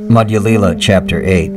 Madhya Lila, Chapter 8.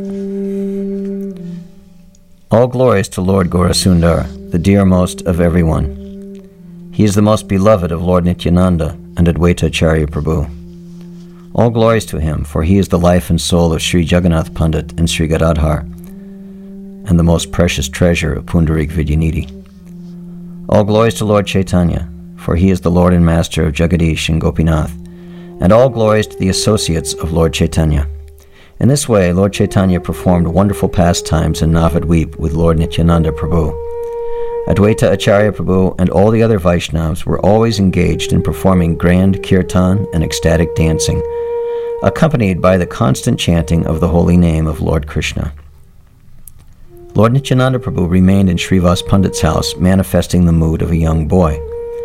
All glories to Lord Gaurasundar, the dearmost of everyone. He is the most beloved of Lord Nityananda and Advaita Acharya Prabhu. All glories to him, for he is the life and soul of Sri Jagannath Pandit and Sri Gadadhar, and the most precious treasure of Pundarik Vidyanidhi. All glories to Lord Chaitanya, for he is the Lord and Master of Jagadish and Gopinath, and all glories to the associates of Lord Chaitanya. In this way, Lord Chaitanya performed wonderful pastimes in Navadvip with Lord Nityananda Prabhu. Advaita Acharya Prabhu and all the other Vaishnavas were always engaged in performing grand kirtan and ecstatic dancing, accompanied by the constant chanting of the holy name of Lord Krishna. Lord Nityananda Prabhu remained in Srivas Pandit's house, manifesting the mood of a young boy.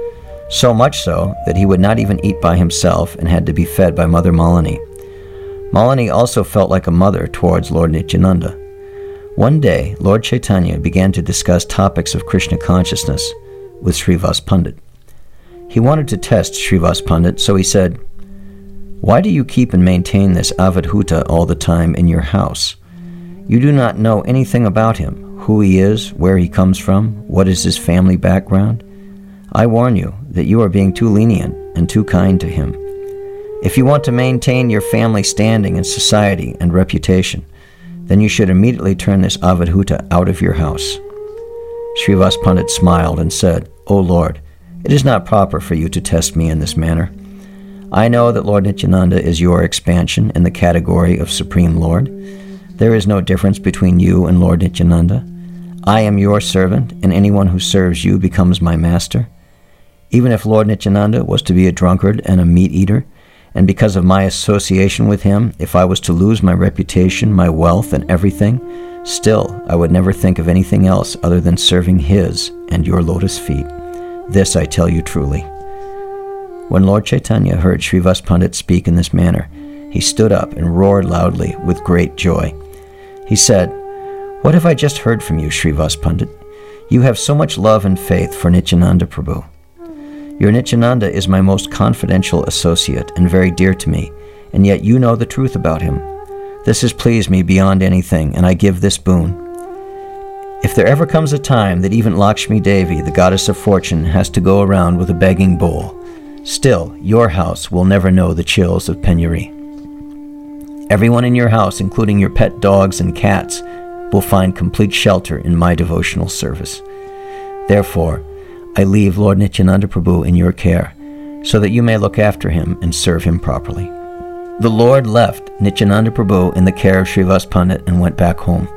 So much so that he would not even eat by himself and had to be fed by Mother Malini. Malini also felt like a mother towards Lord Nityananda. One day, Lord Chaitanya began to discuss topics of Krishna consciousness with Srivas Pandit. He wanted to test Srivas Pandit, so he said, "Why do you keep and maintain this avadhuta all the time in your house? You do not know anything about him, who he is, where he comes from, what is his family background. I warn you that you are being too lenient and too kind to him. If you want to maintain your family standing in society and reputation, then you should immediately turn this avadhuta out of your house." Srivas Pandit smiled and said, "O Lord, it is not proper for you to test me in this manner. I know that Lord Nityananda is your expansion in the category of Supreme Lord. There is no difference between you and Lord Nityananda. I am your servant, and anyone who serves you becomes my master. Even if Lord Nityananda was to be a drunkard and a meat-eater, and because of my association with him, if I was to lose my reputation, my wealth, and everything, still I would never think of anything else other than serving his and your lotus feet. This I tell you truly." When Lord Chaitanya heard Srivas Pandit speak in this manner, he stood up and roared loudly with great joy. He said, "What have I just heard from you, Srivas Pandit? You have so much love and faith for Nityananda Prabhu. Your Nityananda is my most confidential associate and very dear to me, and yet you know the truth about him. This has pleased me beyond anything, and I give this boon. If there ever comes a time that even Lakshmi Devi, the goddess of fortune, has to go around with a begging bowl, still your house will never know the chills of penury. Everyone in your house, including your pet dogs and cats, will find complete shelter in my devotional service. Therefore, I leave Lord Nityananda Prabhu in your care, so that you may look after him and serve him properly." The Lord left Nityananda Prabhu in the care of Srivas Pandit and went back home.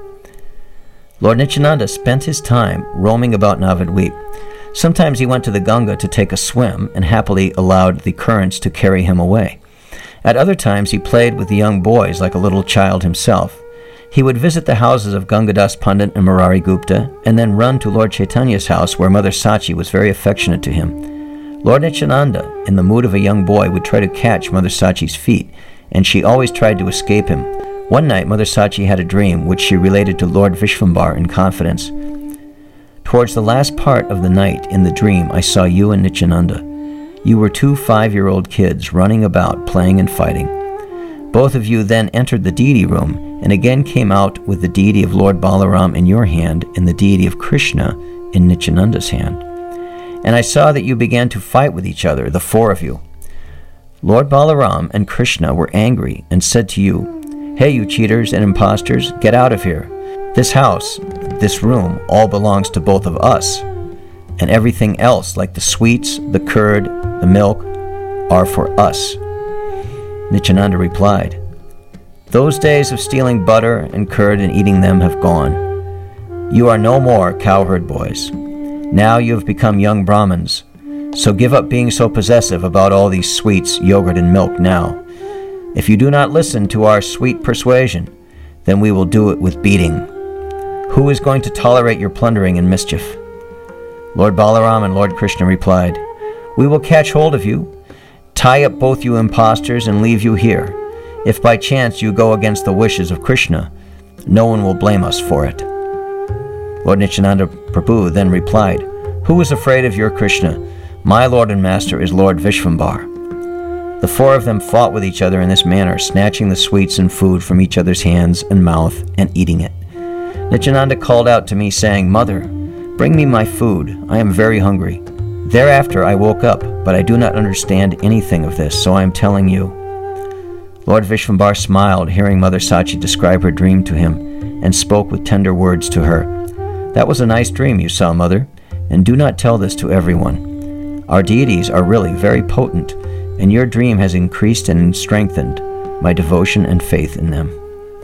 Lord Nityananda spent his time roaming about Navadvip. Sometimes he went to the Ganga to take a swim and happily allowed the currents to carry him away. At other times he played with the young boys like a little child himself. He would visit the houses of Gangadas Pandit and Murari Gupta, and then run to Lord Chaitanya's house, where Mother Sachi was very affectionate to him. Lord Nityananda, in the mood of a young boy, would try to catch Mother Sachi's feet, and she always tried to escape him. One night, Mother Sachi had a dream, which she related to Lord Vishvambar in confidence. "Towards the last part of the night, in the dream, I saw you and Nityananda. You were two 5-year-old kids running about, playing and fighting. Both of you then entered the deity room, and again came out with the deity of Lord Balaram in your hand and the deity of Krishna in Nityananda's hand. And I saw that you began to fight with each other, the 4 of you. Lord Balaram and Krishna were angry and said to you, 'Hey, you cheaters and impostors, get out of here. This house, this room, all belongs to both of us, and everything else, like the sweets, the curd, the milk, are for us.' Nityananda replied, 'Those days of stealing butter and curd and eating them have gone. You are no more cowherd boys. Now you have become young Brahmins, so give up being so possessive about all these sweets, yogurt, and milk now. If you do not listen to our sweet persuasion, then we will do it with beating. Who is going to tolerate your plundering and mischief?' Lord Balaram and Lord Krishna replied, 'We will catch hold of you, tie up both you impostors, and leave you here. If by chance you go against the wishes of Krishna, no one will blame us for it.' Lord Nityananda Prabhu then replied, 'Who is afraid of your Krishna? My Lord and Master is Lord Vishvambar.' The four of them fought with each other in this manner, snatching the sweets and food from each other's hands and mouth and eating it. Nityananda called out to me, saying, "Mother, bring me my food. I am very hungry." Thereafter I woke up, but I do not understand anything of this, so I am telling you. Lord Vishvambar smiled, hearing Mother Sachi describe her dream to him, and spoke with tender words to her. "That was a nice dream you saw, Mother, and do not tell this to everyone. Our deities are really very potent, and your dream has increased and strengthened my devotion and faith in them."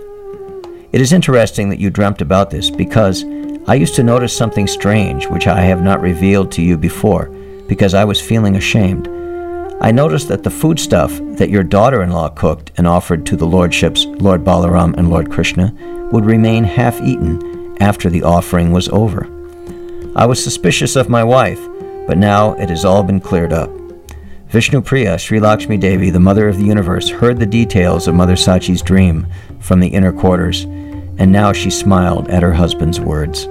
It is interesting that you dreamt about this, because I used to notice something strange which I have not revealed to you before, because I was feeling ashamed. I noticed that the foodstuff that your daughter-in-law cooked and offered to the lordships, Lord Balaram and Lord Krishna, would remain half-eaten after the offering was over. I was suspicious of my wife, but now it has all been cleared up. Vishnu Priya, Sri Lakshmi Devi, the Mother of the Universe, heard the details of Mother Sachi's dream from the inner quarters, and now she smiled at her husband's words.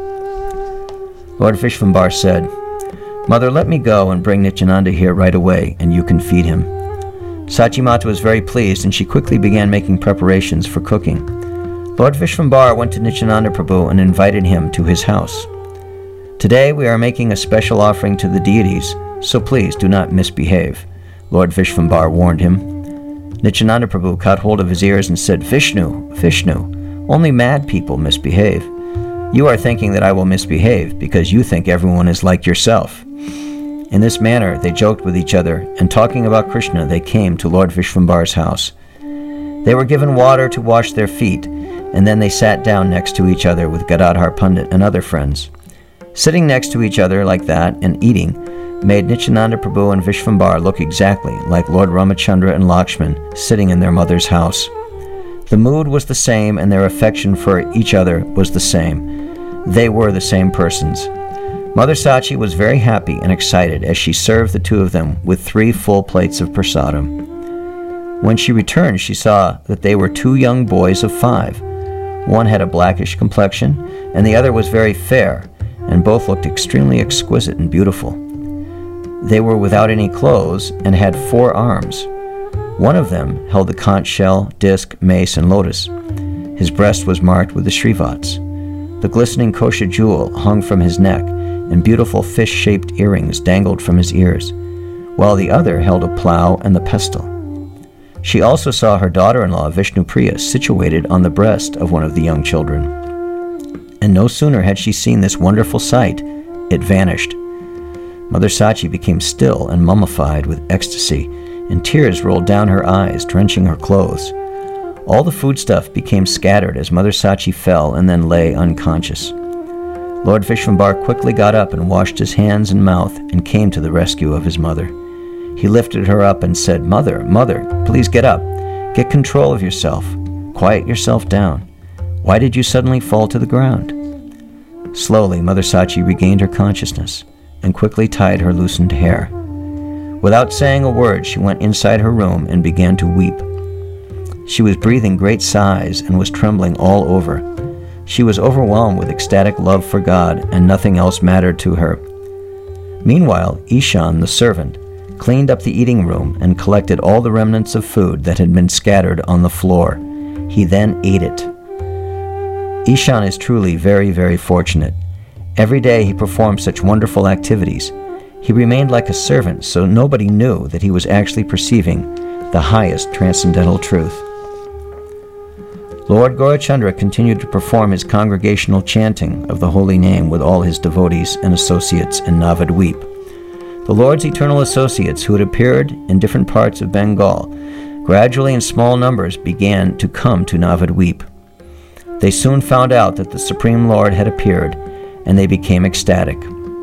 Lord Vishvambar said, "Mother, let me go and bring Nityananda here right away, and you can feed him." Sachi Mata was very pleased, and she quickly began making preparations for cooking. Lord Vishvambar went to Nityananda Prabhu and invited him to his house. "Today we are making a special offering to the deities, so please do not misbehave," Lord Vishvambar warned him. Nityananda Prabhu caught hold of his ears and said, "Vishnu, Vishnu, only mad people misbehave. You are thinking that I will misbehave because you think everyone is like yourself." In this manner they joked with each other, and talking about Krishna they came to Lord Vishvambar's house. They were given water to wash their feet, and then they sat down next to each other with Gadadhar Pandit and other friends. Sitting next to each other like that and eating made Nityananda Prabhu and Vishvambar look exactly like Lord Ramachandra and Lakshman sitting in their mother's house. The mood was the same, and their affection for each other was the same. They were the same persons. Mother Sachi was very happy and excited as she served the two of them with 3 full plates of prasadam. When she returned, she saw that they were 2 young boys of 5. One had a blackish complexion, and the other was very fair, and both looked extremely exquisite and beautiful. They were without any clothes and had 4 arms. One of them held the conch shell, disc, mace, and lotus. His breast was marked with the Shrivats. The glistening kosha jewel hung from his neck, and beautiful fish-shaped earrings dangled from his ears, while the other held a plow and the pestle. She also saw her daughter-in-law, Vishnu Priya, situated on the breast of one of the young children. And no sooner had she seen this wonderful sight, it vanished. Mother Sachi became still and mummified with ecstasy, and tears rolled down her eyes, drenching her clothes. All the foodstuff became scattered as Mother Sachi fell and then lay unconscious. Lord Vishvambar quickly got up and washed his hands and mouth and came to the rescue of his mother. He lifted her up and said, "Mother, mother, please get up. Get control of yourself. Quiet yourself down. Why did you suddenly fall to the ground?" Slowly, Mother Sachi regained her consciousness and quickly tied her loosened hair. Without saying a word, she went inside her room and began to weep. She was breathing great sighs and was trembling all over. She was overwhelmed with ecstatic love for God, and nothing else mattered to her. Meanwhile, Ishan, the servant, cleaned up the eating room and collected all the remnants of food that had been scattered on the floor. He then ate it. Ishan is truly very, very fortunate. Every day he performed such wonderful activities. He remained like a servant, so nobody knew that he was actually perceiving the highest transcendental truth. Lord Gaurachandra continued to perform his congregational chanting of the holy name with all his devotees and associates in Navadweep. The Lord's eternal associates, who had appeared in different parts of Bengal, gradually in small numbers began to come to Navadweep. They soon found out that the Supreme Lord had appeared, and they became ecstatic.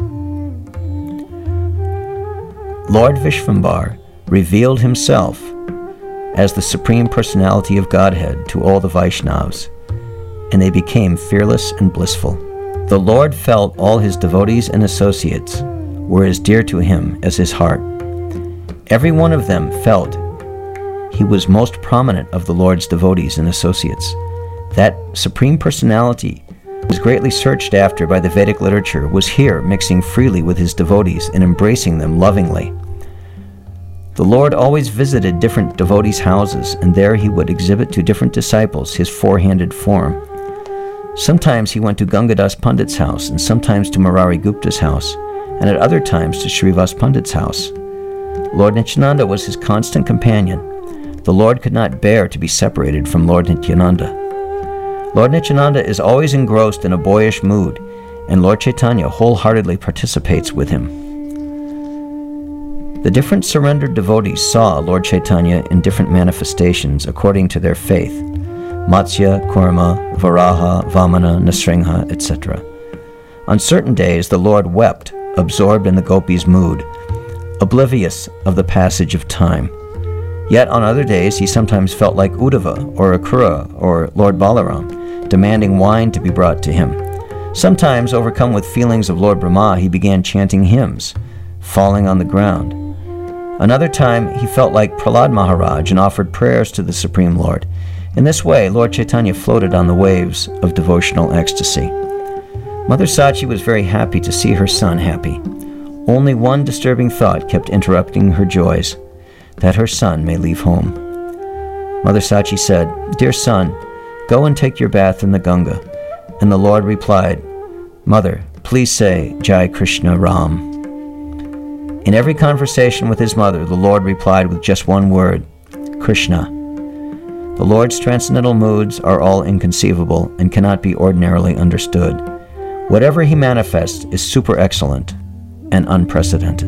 Lord Vishvambar revealed himself as the Supreme Personality of Godhead to all the Vaishnavas, and they became fearless and blissful. The Lord felt all his devotees and associates were as dear to him as his heart. Every one of them felt he was most prominent of the Lord's devotees and associates. That Supreme Personality was greatly searched after by the Vedic literature, was here mixing freely with his devotees and embracing them lovingly. The Lord always visited different devotees' houses, and there he would exhibit to different disciples his four-handed form. Sometimes he went to Gangadas Pandit's house, and sometimes to Murari Gupta's house, and at other times to Srivas Pandit's house. Lord Nityananda was his constant companion. The Lord could not bear to be separated from Lord Nityananda. Lord Nityananda is always engrossed in a boyish mood, and Lord Chaitanya wholeheartedly participates with him. The different surrendered devotees saw Lord Chaitanya in different manifestations according to their faith: Matsya, Kurma, Varaha, Vamana, Nasringha, etc. On certain days the Lord wept, absorbed in the gopis' mood, oblivious of the passage of time. Yet on other days he sometimes felt like Uddhava or Akrura or Lord Balaram, demanding wine to be brought to him. Sometimes, overcome with feelings of Lord Brahma, he began chanting hymns, falling on the ground. Another time he felt like Prahlad Maharaj and offered prayers to the Supreme Lord. In this way, Lord Chaitanya floated on the waves of devotional ecstasy. Mother Sachi was very happy to see her son happy. Only one disturbing thought kept interrupting her joys: that her son may leave home. Mother Sachi said, "Dear son, go and take your bath in the Ganga." And the Lord replied, "Mother, please say Jai Krishna Ram." In every conversation with his mother, the Lord replied with just one word: Krishna. The Lord's transcendental moods are all inconceivable and cannot be ordinarily understood. Whatever he manifests is super excellent and unprecedented.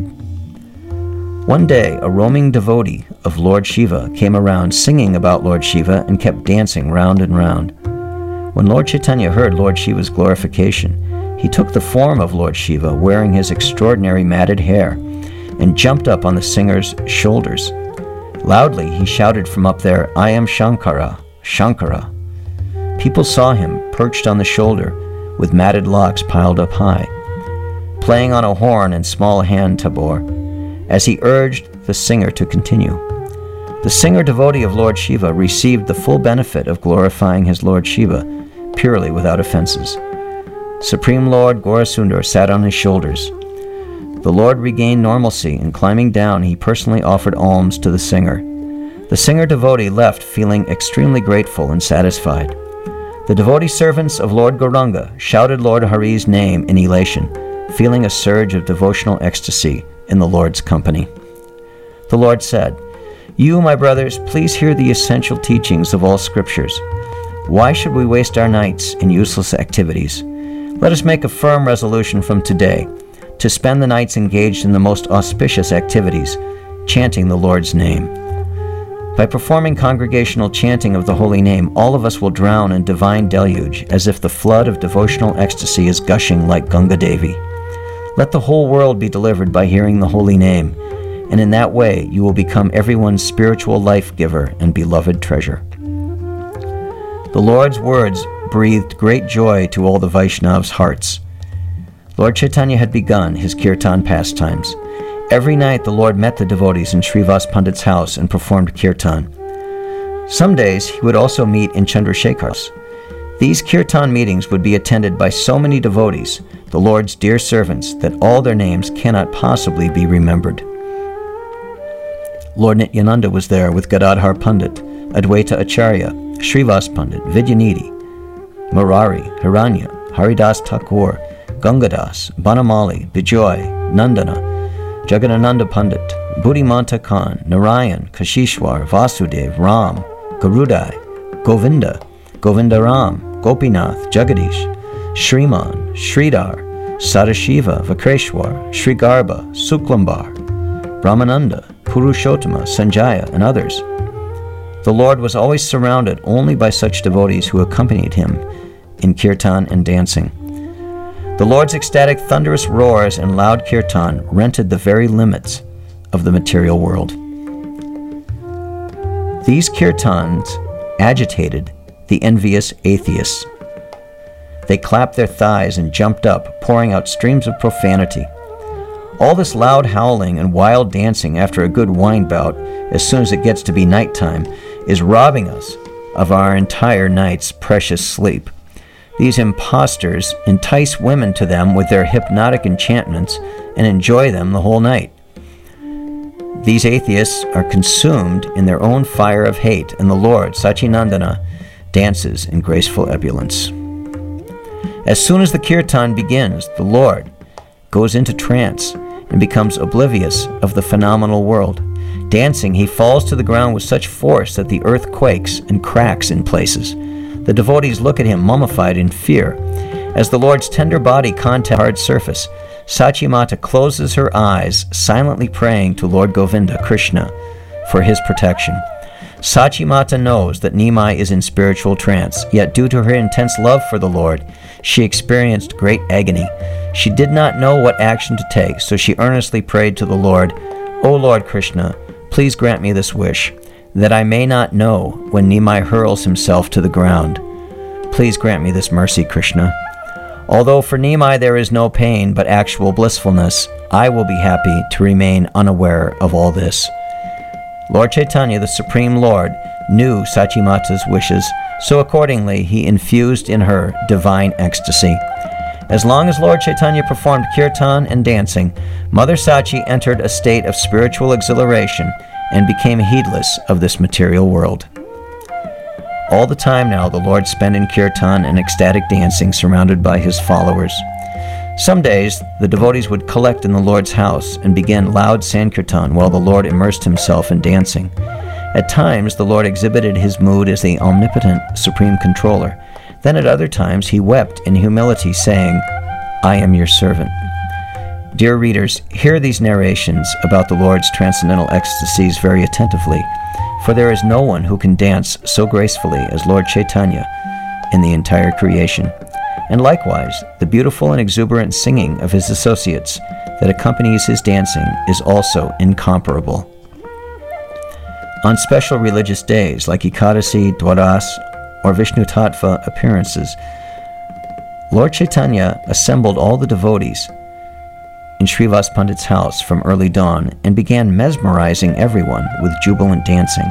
One day, a roaming devotee of Lord Shiva came around singing about Lord Shiva and kept dancing round and round. When Lord Chaitanya heard Lord Shiva's glorification, he took the form of Lord Shiva, wearing his extraordinary matted hair, and jumped up on the singer's shoulders. Loudly he shouted from up there, "I am Shankara, Shankara." People saw him perched on the shoulder with matted locks piled up high, playing on a horn and small hand tabor, as he urged the singer to continue. The singer devotee of Lord Shiva received the full benefit of glorifying his Lord Shiva purely without offenses. Supreme Lord Gaurasundar sat on his shoulders. The Lord regained normalcy, and climbing down, he personally offered alms to the singer. The singer devotee left feeling extremely grateful and satisfied. The devotee servants of Lord Gauranga shouted Lord Hari's name in elation, feeling a surge of devotional ecstasy in the Lord's company. The Lord said, "You, my brothers, please hear the essential teachings of all scriptures. Why should we waste our nights in useless activities? Let us make a firm resolution from today to spend the nights engaged in the most auspicious activities, chanting the Lord's name. By performing congregational chanting of the holy name, all of us will drown in divine deluge, as if the flood of devotional ecstasy is gushing like Ganga Devi. Let the whole world be delivered by hearing the holy name, and in that way you will become everyone's spiritual life giver and beloved treasure." The Lord's words breathed great joy to all the Vaishnavs' hearts. Lord Chaitanya had begun his kirtan pastimes. Every night the Lord met the devotees in Srivas Pandit's house and performed kirtan. Some days he would also meet in Chandrasekhar's. These kirtan meetings would be attended by so many devotees, the Lord's dear servants, that all their names cannot possibly be remembered. Lord Nityananda was there with Gadadhar Pandit, Advaita Acharya, Srivas Pandit, Vidyanidhi, Murari, Hiranya, Haridas Thakur, Gangadas, Banamali, Bijoy, Nandana, Jagadananda Pandit, Buddhimanta Khan, Narayan, Kashishwar, Vasudev, Ram, Garudai, Govinda, Govindaram, Gopinath, Jagadish, Shriman, Sridhar, Sadashiva, Vakreshwar, Srigarba, Suklambar, Brahmananda, Purushottama, Sanjaya, and others. The Lord was always surrounded only by such devotees who accompanied him in kirtan and dancing. The Lord's ecstatic thunderous roars and loud kirtan rented the very limits of the material world. These kirtans agitated the envious atheists. They clapped their thighs and jumped up, pouring out streams of profanity. All this loud howling and wild dancing after a good wine bout, as soon as it gets to be nighttime, is robbing us of our entire night's precious sleep. These impostors entice women to them with their hypnotic enchantments and enjoy them the whole night. These atheists are consumed in their own fire of hate, and the Lord, Sachinandana, dances in graceful ebullience. As soon as the kirtan begins, the Lord goes into trance and becomes oblivious of the phenomenal world. Dancing, he falls to the ground with such force that the earth quakes and cracks in places. The devotees look at him mummified in fear. As the Lord's tender body contacts the hard surface, Sachimata closes her eyes, silently praying to Lord Govinda, Krishna, for his protection. Sachimata knows that Nimai is in spiritual trance, yet due to her intense love for the Lord, she experienced great agony. She did not know what action to take, so she earnestly prayed to the Lord, "O Lord Krishna, please grant me this wish, that I may not know when Nimai hurls himself to the ground. Please grant me this mercy, Krishna. Although for Nimai there is no pain but actual blissfulness, I will be happy to remain unaware of all this." Lord Chaitanya, the Supreme Lord, knew Sachimata's wishes, so accordingly he infused in her divine ecstasy. As long as Lord Chaitanya performed kirtan and dancing, Mother Sachi entered a state of spiritual exhilaration and became heedless of this material world. All the time now the Lord spent in kirtan and ecstatic dancing surrounded by his followers. Some days the devotees would collect in the Lord's house and begin loud sankirtan while the Lord immersed himself in dancing. At times the Lord exhibited his mood as the omnipotent supreme controller. Then at other times he wept in humility, saying, "I am your servant." Dear readers, hear these narrations about the Lord's transcendental ecstasies very attentively, for there is no one who can dance so gracefully as Lord Chaitanya in the entire creation. And likewise, the beautiful and exuberant singing of his associates that accompanies his dancing is also incomparable. On special religious days like Ekadasi, Dwadas, or Vishnu Tattva appearances, Lord Chaitanya assembled all the devotees in Srivas Pandit's house from early dawn and began mesmerizing everyone with jubilant dancing.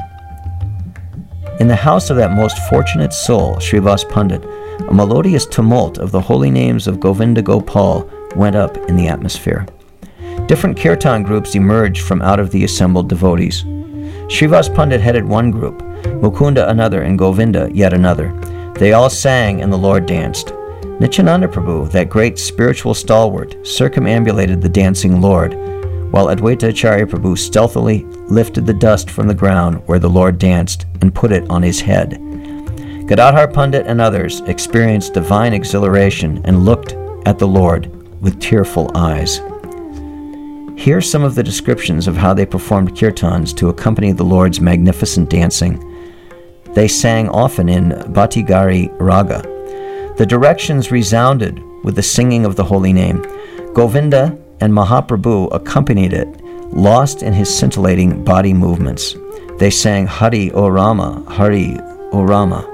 In the house of that most fortunate soul, Srivas Pandit, a melodious tumult of the holy names of Govinda Gopal went up in the atmosphere. Different kirtan groups emerged from out of the assembled devotees. Srivas Pandit headed one group, Mukunda another, and Govinda yet another. They all sang and the Lord danced. Nityananda Prabhu, that great spiritual stalwart, circumambulated the dancing Lord, while Advaita Acharya Prabhu stealthily lifted the dust from the ground where the Lord danced and put it on his head. Gadadhar Pandit and others experienced divine exhilaration and looked at the Lord with tearful eyes. Here are some of the descriptions of how they performed kirtans to accompany the Lord's magnificent dancing. They sang often in Bhatigari Raga. The directions resounded with the singing of the holy name. Govinda and Mahaprabhu accompanied it, lost in his scintillating body movements. They sang Hari O Rama, Hari O Rama.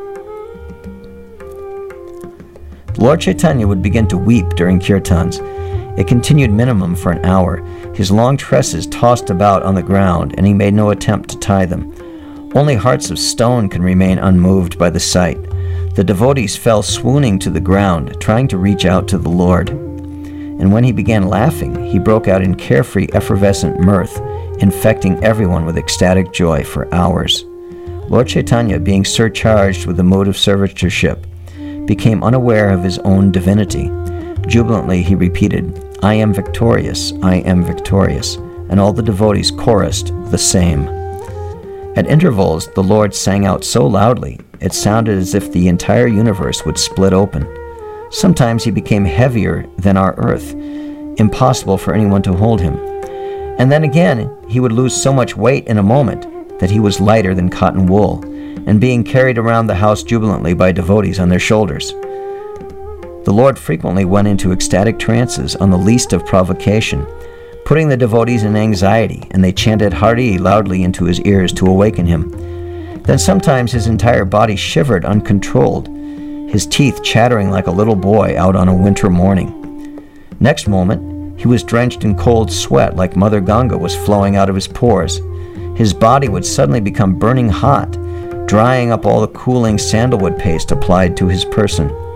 Lord Chaitanya would begin to weep during kirtans. It continued minimum for an hour. His long tresses tossed about on the ground, and he made no attempt to tie them. Only hearts of stone can remain unmoved by the sight. The devotees fell swooning to the ground, trying to reach out to the Lord. And when he began laughing, he broke out in carefree, effervescent mirth, infecting everyone with ecstatic joy for hours. Lord Chaitanya, being surcharged with the mood of servitorship, became unaware of his own divinity. Jubilantly he repeated, "I am victorious, I am victorious," and all the devotees chorused the same. At intervals, the Lord sang out so loudly, it sounded as if the entire universe would split open. Sometimes he became heavier than our earth, impossible for anyone to hold him. And then again, he would lose so much weight in a moment that he was lighter than cotton wool, and being carried around the house jubilantly by devotees on their shoulders. The Lord frequently went into ecstatic trances on the least of provocation, putting the devotees in anxiety, and they chanted Hari loudly into his ears to awaken him. Then sometimes his entire body shivered uncontrolled, his teeth chattering like a little boy out on a winter morning. Next moment, he was drenched in cold sweat like Mother Ganga was flowing out of his pores. His body would suddenly become burning hot, drying up all the cooling sandalwood paste applied to his person.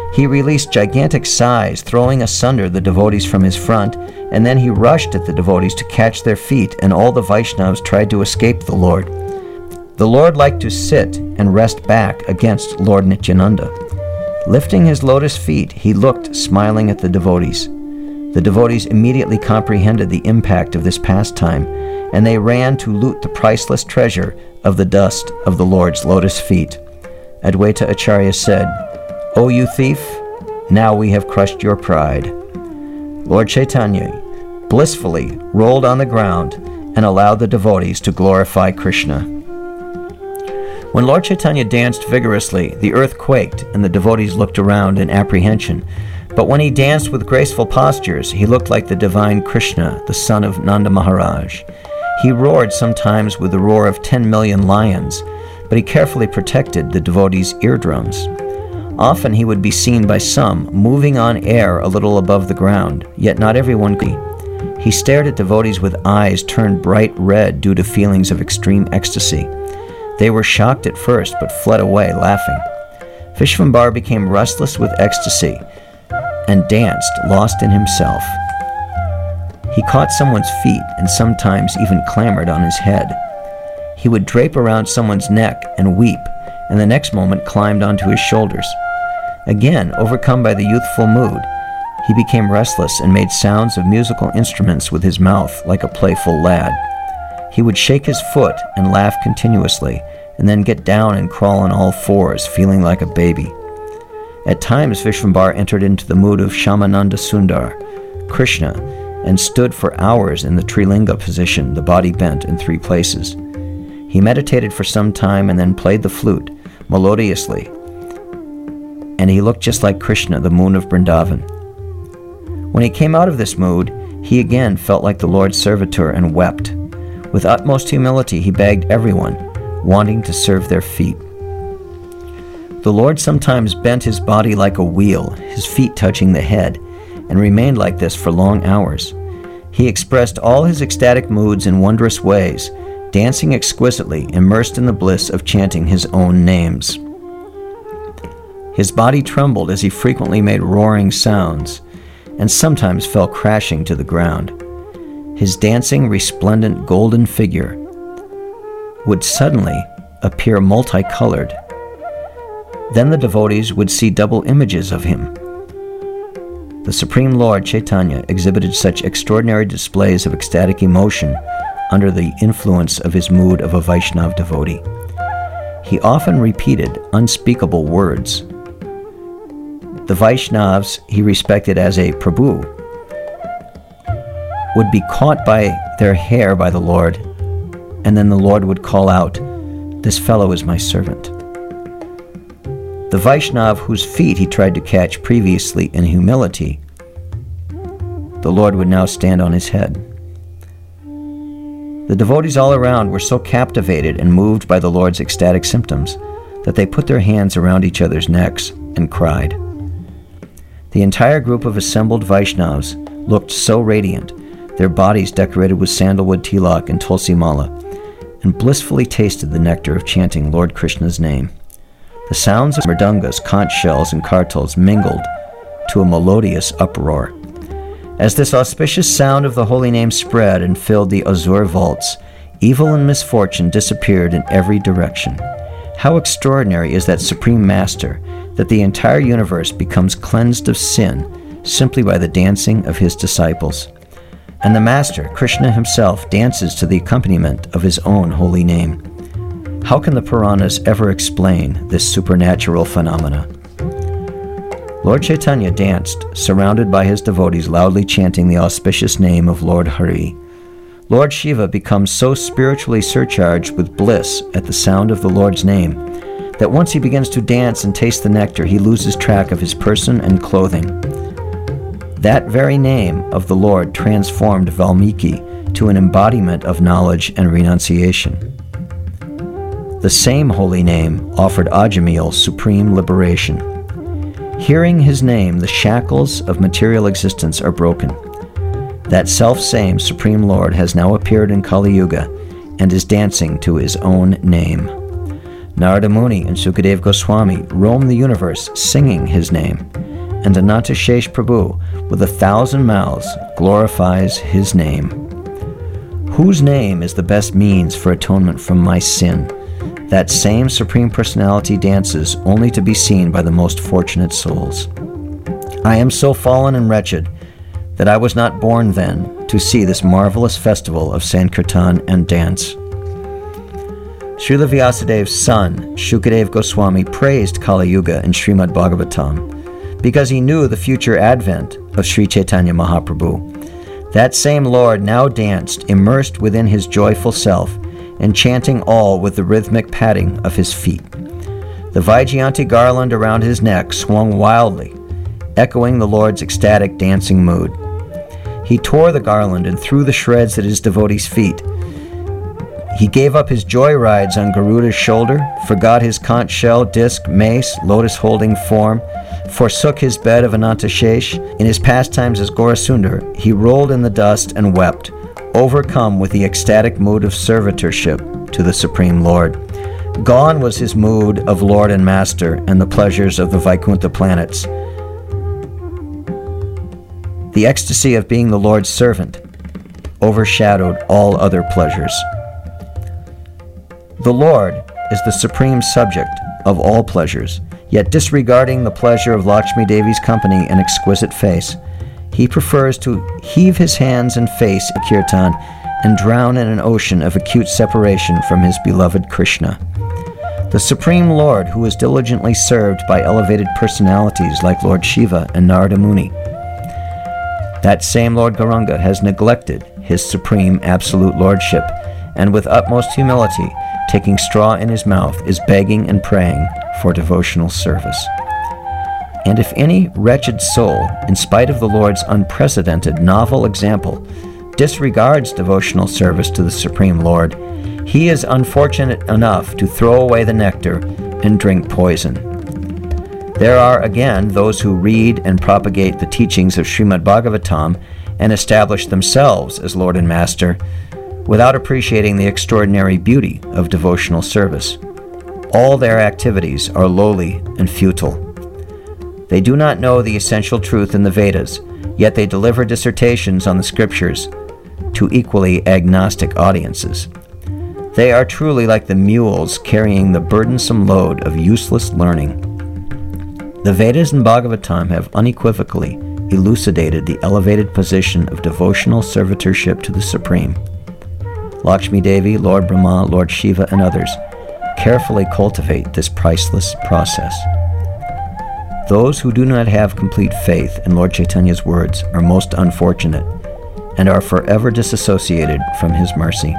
He released gigantic sighs, throwing asunder the devotees from his front, and then he rushed at the devotees to catch their feet, and all the Vaishnavas tried to escape the Lord. The Lord liked to sit and rest back against Lord Nityananda. Lifting his lotus feet, he looked, smiling at the devotees. The devotees immediately comprehended the impact of this pastime, and they ran to loot the priceless treasure of the dust of the Lord's lotus feet. Adwaita Acharya said, "O you thief, now we have crushed your pride." Lord Chaitanya blissfully rolled on the ground and allowed the devotees to glorify Krishna. When Lord Chaitanya danced vigorously, the earth quaked and the devotees looked around in apprehension. But when he danced with graceful postures, he looked like the divine Krishna, the son of Nanda Maharaj. He roared sometimes with the roar of 10 million lions, but he carefully protected the devotees' eardrums. Often he would be seen by some moving on air a little above the ground, yet not everyone could. He stared at devotees with eyes turned bright red due to feelings of extreme ecstasy. They were shocked at first, but fled away laughing. Vishvambar became restless with ecstasy and danced, lost in himself. He caught someone's feet and sometimes even clambered on his head. He would drape around someone's neck and weep, and the next moment climbed onto his shoulders. Again, overcome by the youthful mood, he became restless and made sounds of musical instruments with his mouth like a playful lad. He would shake his foot and laugh continuously, and then get down and crawl on all fours, feeling like a baby. At times, Vishvambar entered into the mood of Shyamananda Sundar, Krishna, and stood for hours in the Trilinga position, the body bent in 3 places. He meditated for some time and then played the flute, melodiously, and he looked just like Krishna, the moon of Vrindavan. When he came out of this mood, he again felt like the Lord's servitor and wept. With utmost humility, he begged everyone, wanting to serve their feet. The Lord sometimes bent his body like a wheel, his feet touching the head, and remained like this for long hours. He expressed all his ecstatic moods in wondrous ways, dancing exquisitely, immersed in the bliss of chanting his own names. His body trembled as he frequently made roaring sounds, and sometimes fell crashing to the ground. His dancing, resplendent golden figure would suddenly appear multicolored. Then the devotees would see double images of him. The Supreme Lord Chaitanya exhibited such extraordinary displays of ecstatic emotion under the influence of his mood of a Vaishnav devotee. He often repeated unspeakable words. The Vaishnavas he respected as a Prabhu would be caught by their hair by the Lord, and then the Lord would call out, "This fellow is my servant." The Vaishnav whose feet he tried to catch previously in humility, the Lord would now stand on his head. The devotees all around were so captivated and moved by the Lord's ecstatic symptoms that they put their hands around each other's necks and cried. The entire group of assembled Vaishnavas looked so radiant, their bodies decorated with sandalwood tilak and tulsi mala, and blissfully tasted the nectar of chanting Lord Krishna's name. The sounds of mridangas, conch shells, and kartals mingled to a melodious uproar. As this auspicious sound of the holy name spread and filled the azure vaults, evil and misfortune disappeared in every direction. How extraordinary is that Supreme Master, that the entire universe becomes cleansed of sin simply by the dancing of his disciples. And the Master, Krishna himself, dances to the accompaniment of his own holy name. How can the Puranas ever explain this supernatural phenomena? Lord Chaitanya danced, surrounded by his devotees loudly chanting the auspicious name of Lord Hari. Lord Shiva becomes so spiritually surcharged with bliss at the sound of the Lord's name that once he begins to dance and taste the nectar, he loses track of his person and clothing. That very name of the Lord transformed Valmiki to an embodiment of knowledge and renunciation. The same holy name offered Ajamil supreme liberation. Hearing his name, the shackles of material existence are broken. That self-same Supreme Lord has now appeared in Kali Yuga and is dancing to his own name. Narada Muni and Sukadev Goswami roam the universe singing his name, and Anantashesh Prabhu, with 1,000 mouths, glorifies his name. Whose name is the best means for atonement from my sin? That same Supreme Personality dances only to be seen by the most fortunate souls. I am so fallen and wretched that I was not born then to see this marvelous festival of Sankirtan and dance. Srila Vyasadev's son, Shukadev Goswami, praised Kali Yuga in Srimad Bhagavatam because he knew the future advent of Sri Chaitanya Mahaprabhu. That same Lord now danced, immersed within his joyful self, and chanting all with the rhythmic patting of his feet. The Vaijayanti garland around his neck swung wildly, echoing the Lord's ecstatic dancing mood. He tore the garland and threw the shreds at his devotees' feet. He gave up his joy rides on Garuda's shoulder, forgot his conch shell, disc, mace, lotus-holding form, forsook his bed of Anantashesh. In his pastimes as Gaurasundar, he rolled in the dust and wept, overcome with the ecstatic mood of servitorship to the Supreme Lord. Gone was his mood of Lord and Master and the pleasures of the Vaikuntha planets. The ecstasy of being the Lord's servant overshadowed all other pleasures. The Lord is the supreme subject of all pleasures, yet disregarding the pleasure of Lakshmi Devi's company and exquisite face, he prefers to heave his hands and face in kirtan and drown in an ocean of acute separation from his beloved Krishna. The Supreme Lord, who is diligently served by elevated personalities like Lord Shiva and Narada Muni. That same Lord Gauranga has neglected his supreme absolute lordship, and with utmost humility, taking straw in his mouth, is begging and praying for devotional service. And if any wretched soul, in spite of the Lord's unprecedented novel example, disregards devotional service to the Supreme Lord, he is unfortunate enough to throw away the nectar and drink poison. There are again those who read and propagate the teachings of Srimad Bhagavatam and establish themselves as Lord and Master, without appreciating the extraordinary beauty of devotional service. All their activities are lowly and futile. They do not know the essential truth in the Vedas, yet they deliver dissertations on the scriptures to equally agnostic audiences. They are truly like the mules carrying the burdensome load of useless learning. The Vedas and Bhagavatam have unequivocally elucidated the elevated position of devotional servitorship to the Supreme. Lakshmi Devi, Lord Brahma, Lord Shiva, and others carefully cultivate this priceless process. Those who do not have complete faith in Lord Chaitanya's words are most unfortunate and are forever disassociated from his mercy.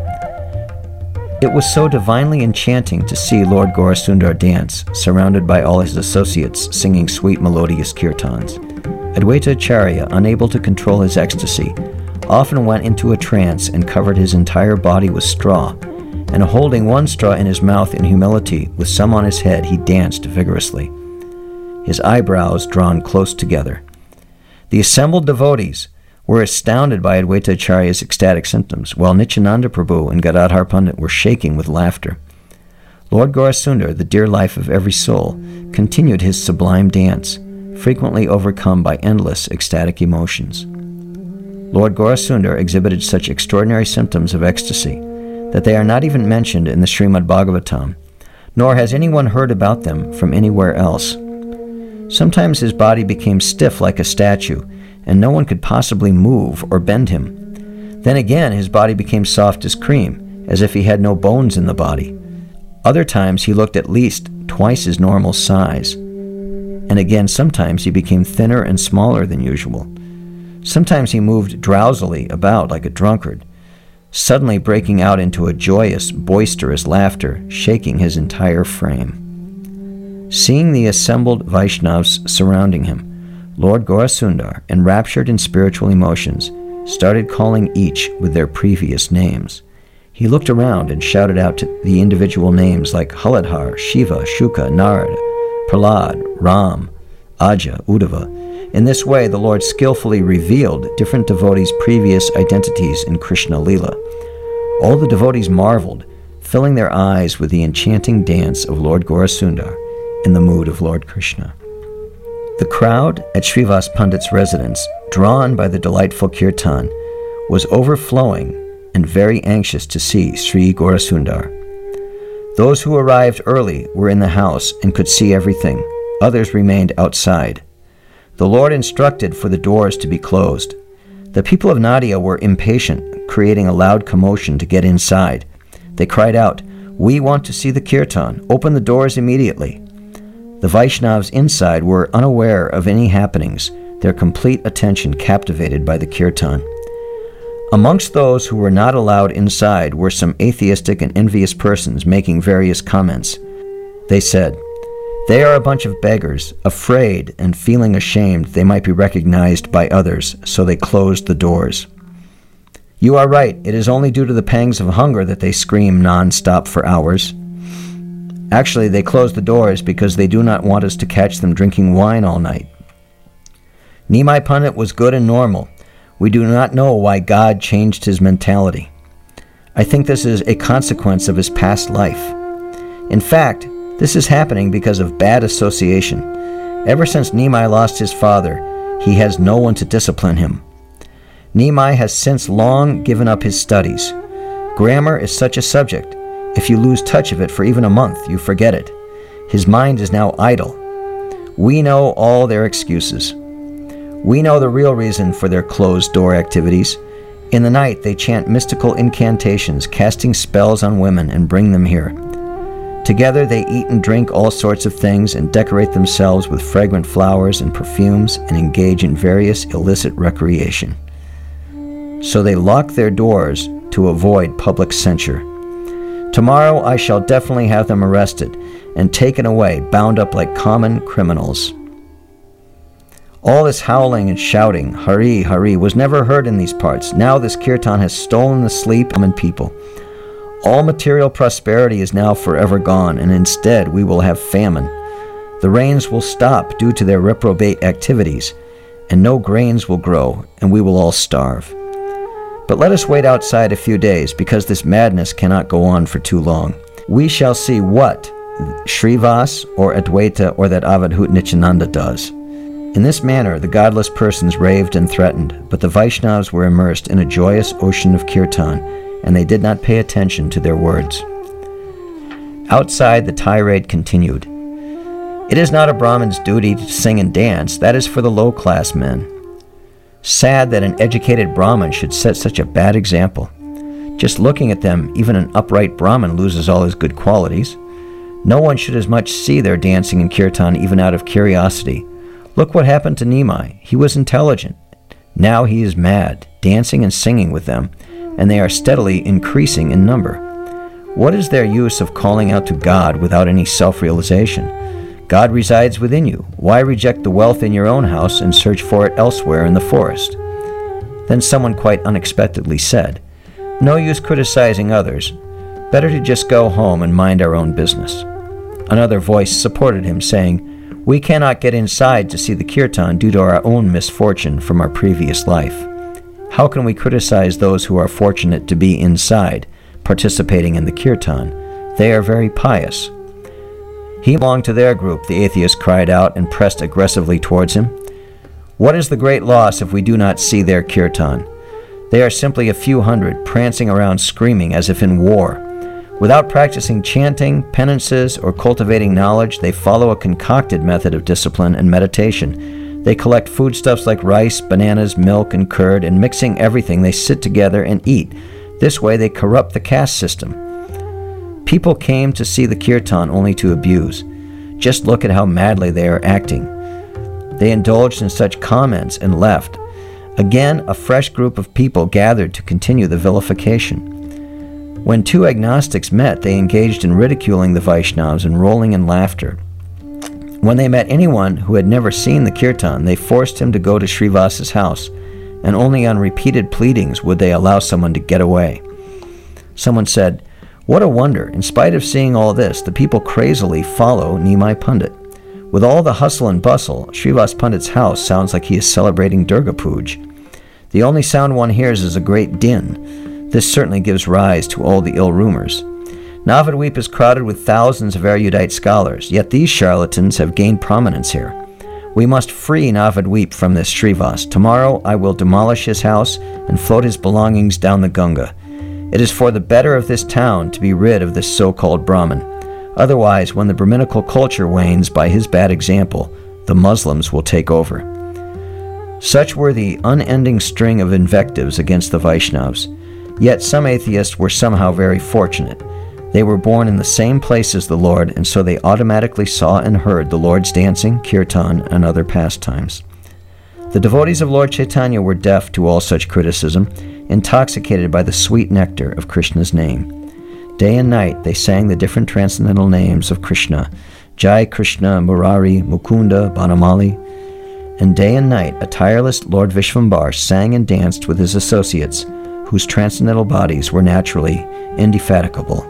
It was so divinely enchanting to see Lord Gaurasundar dance, surrounded by all his associates singing sweet melodious kirtans. Advaita Acharya, unable to control his ecstasy, often went into a trance and covered his entire body with straw, and holding one straw in his mouth in humility with some on his head, he danced vigorously, his eyebrows drawn close together. The assembled devotees were astounded by Advaita Acharya's ecstatic symptoms, while Nityananda Prabhu and Gadadhar Pandit were shaking with laughter. Lord Gaurasundar, the dear life of every soul, continued his sublime dance, frequently overcome by endless ecstatic emotions. Lord Gaurasundar exhibited such extraordinary symptoms of ecstasy that they are not even mentioned in the Srimad Bhagavatam, nor has anyone heard about them from anywhere else. Sometimes his body became stiff like a statue, and no one could possibly move or bend him. Then again, his body became soft as cream, as if he had no bones in the body. Other times he looked at least twice his normal size. And again, sometimes he became thinner and smaller than usual. Sometimes he moved drowsily about like a drunkard, suddenly breaking out into a joyous, boisterous laughter, shaking his entire frame. Seeing the assembled Vaishnavas surrounding him, Lord Gaurasundar, enraptured in spiritual emotions, started calling each with their previous names. He looked around and shouted out to the individual names like Haladhar, Shiva, Shuka, Narada, Prahlad, Ram, Aja, Uddhava. In this way, the Lord skillfully revealed different devotees' previous identities in Krishna Lila. All the devotees marveled, filling their eyes with the enchanting dance of Lord Gaurasundar in the mood of Lord Krishna. The crowd at Srivas Pandit's residence, drawn by the delightful kirtan, was overflowing and very anxious to see Sri Gaurasundar. Those who arrived early were in the house and could see everything. Others remained outside. The Lord instructed for the doors to be closed. The people of Nadia were impatient, creating a loud commotion to get inside. They cried out, "We want to see the kirtan. Open the doors immediately." The Vaishnavas inside were unaware of any happenings, their complete attention captivated by the kirtan. Amongst those who were not allowed inside were some atheistic and envious persons making various comments. They said, "They are a bunch of beggars, afraid and feeling ashamed they might be recognized by others, so they closed the doors." "You are right, it is only due to the pangs of hunger that they scream non-stop for hours. Actually, they closed the doors because they do not want us to catch them drinking wine all night. Nimai Pandit was good and normal. We do not know why God changed his mentality. I think this is a consequence of his past life. In fact, this is happening because of bad association. Ever since Nimai lost his father, he has no one to discipline him. Nimai has since long given up his studies. Grammar is such a subject. If you lose touch of it for even a month, you forget it. His mind is now idle. We know all their excuses. We know the real reason for their closed-door activities. In the night, they chant mystical incantations, casting spells on women and bring them here. Together, they eat and drink all sorts of things and decorate themselves with fragrant flowers and perfumes and engage in various illicit recreation. So they lock their doors to avoid public censure. Tomorrow, I shall definitely have them arrested and taken away, bound up like common criminals." All this howling and shouting, "Hari, Hari," was never heard in these parts. Now this kirtan has stolen the sleep of common people. All material prosperity is now forever gone, and instead we will have famine. The rains will stop due to their reprobate activities, and no grains will grow, and we will all starve. But let us wait outside a few days, because this madness cannot go on for too long. We shall see what Srivas or Adwaita or that Avadhut Nityananda does. In this manner, the godless persons raved and threatened, but the Vaishnavas were immersed in a joyous ocean of kirtan, and they did not pay attention to their words. Outside, the tirade continued. "It is not a Brahmin's duty to sing and dance. That is for the low-class men. Sad that an educated Brahmin should set such a bad example. Just looking at them, even an upright Brahmin loses all his good qualities. No one should as much see their dancing and kirtan even out of curiosity. Look what happened to Nimai. He was intelligent. Now he is mad, dancing and singing with them, and they are steadily increasing in number. What is their use of calling out to God without any self-realization? God resides within you. Why reject the wealth in your own house and search for it elsewhere in the forest?" Then someone quite unexpectedly said, "No use criticizing others. Better to just go home and mind our own business." Another voice supported him, saying, "We cannot get inside to see the kirtan due to our own misfortune from our previous life. How can we criticize those who are fortunate to be inside, participating in the kirtan? They are very pious." He belonged to their group, the atheist cried out and pressed aggressively towards him. "What is the great loss if we do not see their kirtan? They are simply a few hundred, prancing around screaming as if in war. Without practicing chanting, penances, or cultivating knowledge, they follow a concocted method of discipline and meditation. They collect foodstuffs like rice, bananas, milk, and curd, and mixing everything, they sit together and eat. This way they corrupt the caste system. People came to see the kirtan only to abuse. Just look at how madly they are acting. They indulged in such comments and left. Again, a fresh group of people gathered to continue the vilification. When two agnostics met, they engaged in ridiculing the Vaishnavas and rolling in laughter. When they met anyone who had never seen the kirtan, they forced him to go to Srivas's house, and only on repeated pleadings would they allow someone to get away. Someone said, "What a wonder, in spite of seeing all this, the people crazily follow Nimai Pandit. With all the hustle and bustle, Srivas Pandit's house sounds like he is celebrating Durga Puja. The only sound one hears is a great din. This certainly gives rise to all the ill rumors. Navadvip is crowded with thousands of erudite scholars, yet these charlatans have gained prominence here. We must free Navadvip from this Srivas. Tomorrow I will demolish his house and float his belongings down the Ganga. It is for the better of this town to be rid of this so-called Brahmin. Otherwise, when the Brahminical culture wanes by his bad example, the Muslims will take over. Such were the unending string of invectives against the Vaishnavas. Yet some atheists were somehow very fortunate. They were born in the same place as the Lord, and so they automatically saw and heard the Lord's dancing, kirtan, and other pastimes. The devotees of Lord Chaitanya were deaf to all such criticism, intoxicated by the sweet nectar of Krishna's name. Day and night they sang the different transcendental names of Krishna, Jai Krishna, Murari, Mukunda, Banamali. And day and night a tireless Lord Vishvambar sang and danced with his associates, whose transcendental bodies were naturally indefatigable.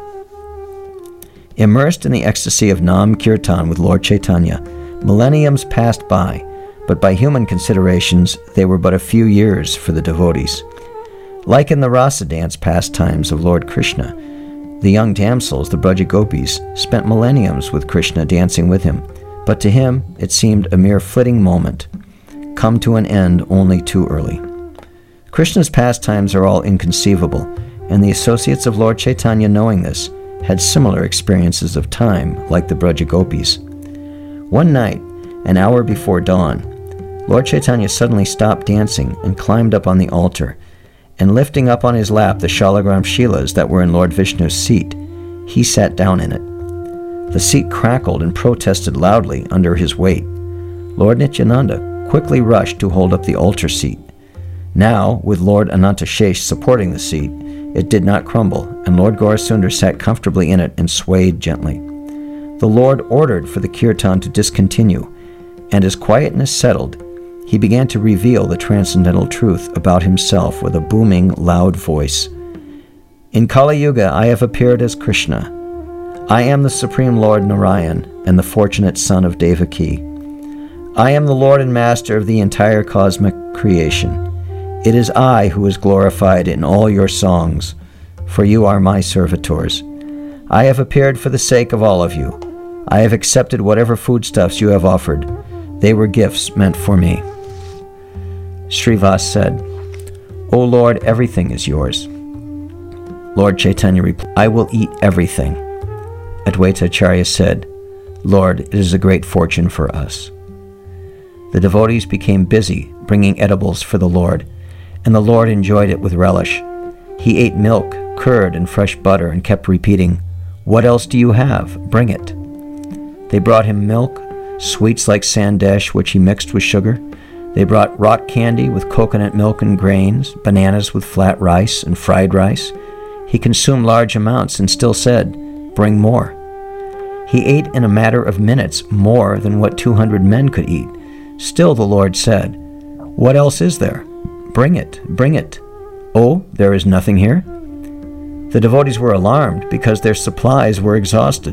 Immersed in the ecstasy of Nam Kirtan with Lord Chaitanya, millenniums passed by, but by human considerations they were but a few years for the devotees. Like in the rasa dance pastimes of Lord Krishna, the young damsels, the Braja Gopis, spent millenniums with Krishna dancing with him, but to him it seemed a mere flitting moment, come to an end only too early. Krishna's pastimes are all inconceivable, and the associates of Lord Chaitanya, knowing this, had similar experiences of time like the Braja Gopis. One night, an hour before dawn, Lord Chaitanya suddenly stopped dancing and climbed up on the altar, and lifting up on his lap the Shalagram Shilas that were in Lord Vishnu's seat, he sat down in it. The seat crackled and protested loudly under his weight. Lord Nityananda quickly rushed to hold up the altar seat. Now, with Lord Anantashesh supporting the seat, it did not crumble, and Lord Gaurasundar sat comfortably in it and swayed gently. The Lord ordered for the kirtan to discontinue, and as quietness settled, he began to reveal the transcendental truth about himself with a booming, loud voice. In Kali Yuga I have appeared as Krishna. I am the Supreme Lord Narayan and the fortunate son of Devaki. I am the Lord and Master of the entire cosmic creation. It is I who is glorified in all your songs, for you are my servitors. I have appeared for the sake of all of you. I have accepted whatever foodstuffs you have offered. They were gifts meant for me. Srivas said, O Lord, everything is yours. Lord Chaitanya replied, I will eat everything. Advaita Acharya said, Lord, it is a great fortune for us. The devotees became busy bringing edibles for the Lord, and the Lord enjoyed it with relish. He ate milk, curd, and fresh butter and kept repeating, What else do you have? Bring it. They brought him milk, sweets like sandesh, which he mixed with sugar. They brought rock candy with coconut milk and grains, bananas with flat rice and fried rice. He consumed large amounts and still said, Bring more. He ate in a matter of minutes more than what 200 men could eat. Still the Lord said, What else is there? Bring it, bring it. Oh, there is nothing here? The devotees were alarmed because their supplies were exhausted.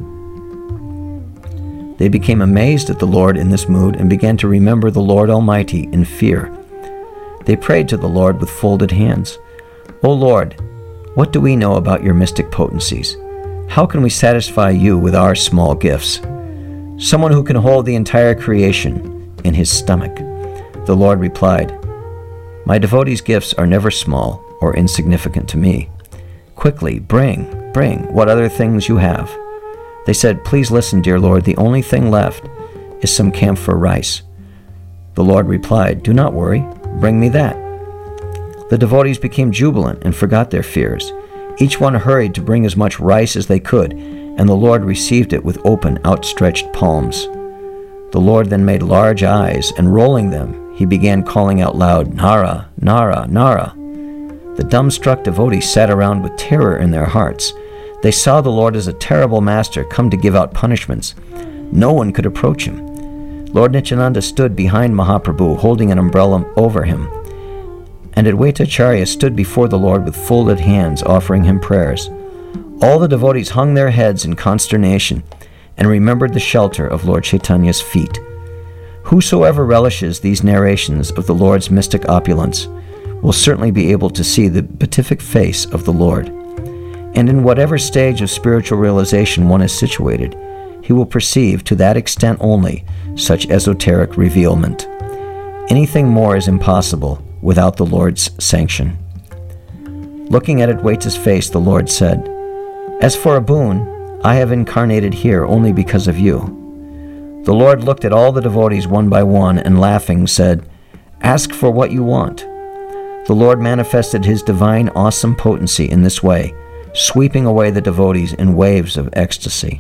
They became amazed at the Lord in this mood and began to remember the Lord Almighty in fear. They prayed to the Lord with folded hands. O Lord, what do we know about your mystic potencies? How can we satisfy you with our small gifts? Someone who can hold the entire creation in his stomach. The Lord replied, My devotees' gifts are never small or insignificant to me. Quickly, bring what other things you have. They said, Please listen, dear Lord, the only thing left is some camphor rice. The Lord replied, Do not worry, bring me that. The devotees became jubilant and forgot their fears. Each one hurried to bring as much rice as they could, and the Lord received it with open, outstretched palms. The Lord then made large eyes, and rolling them, he began calling out loud, Nara, Nara, Nara. The dumbstruck devotees sat around with terror in their hearts. They saw the Lord as a terrible master come to give out punishments. No one could approach him. Lord Nityananda stood behind Mahaprabhu, holding an umbrella over him, and Advaita Acharya stood before the Lord with folded hands, offering him prayers. All the devotees hung their heads in consternation and remembered the shelter of Lord Chaitanya's feet. Whosoever relishes these narrations of the Lord's mystic opulence will certainly be able to see the beatific face of the Lord. And in whatever stage of spiritual realization one is situated, he will perceive to that extent only such esoteric revealment. Anything more is impossible without the Lord's sanction. Looking at Adwaita's face, the Lord said, "As for a boon, I have incarnated here only because of you." The Lord looked at all the devotees one by one and laughing said, "Ask for what you want." The Lord manifested his divine awesome potency in this way, sweeping away the devotees in waves of ecstasy.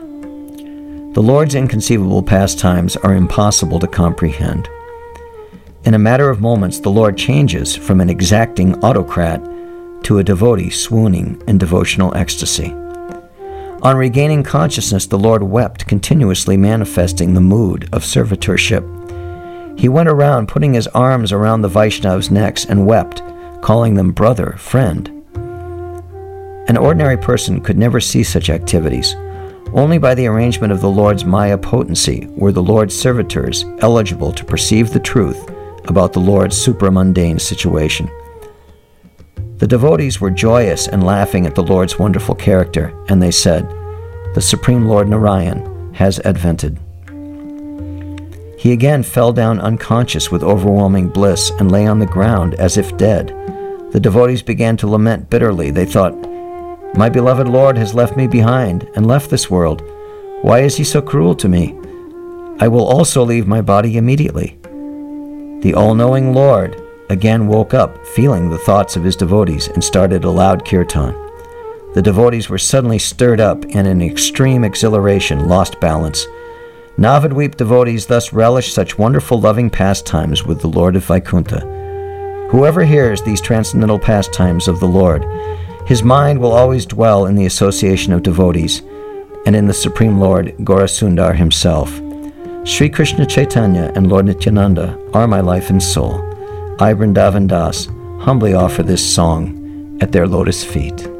The Lord's inconceivable pastimes are impossible to comprehend. In a matter of moments, the Lord changes from an exacting autocrat to a devotee swooning in devotional ecstasy. On regaining consciousness, the Lord wept, continuously manifesting the mood of servitorship. He went around putting his arms around the Vaishnavs' necks and wept, calling them brother, friend. An ordinary person could never see such activities. Only by the arrangement of the Lord's Maya potency were the Lord's servitors eligible to perceive the truth about the Lord's supramundane situation. The devotees were joyous and laughing at the Lord's wonderful character, and they said, "The Supreme Lord Narayan has advented." He again fell down unconscious with overwhelming bliss and lay on the ground as if dead. The devotees began to lament bitterly. They thought, "My beloved Lord has left me behind and left this world. Why is he so cruel to me? I will also leave my body immediately." The all-knowing Lord again woke up, feeling the thoughts of his devotees, and started a loud kirtan. The devotees were suddenly stirred up and in extreme exhilaration lost balance. Navadweep devotees thus relish such wonderful loving pastimes with the Lord of Vaikuntha. Whoever hears these transcendental pastimes of the Lord, his mind will always dwell in the association of devotees and in the Supreme Lord Gaurasundar himself. Sri Krishna Chaitanya and Lord Nityananda are my life and soul. I, Vrindavan Das, humbly offer this song at their lotus feet.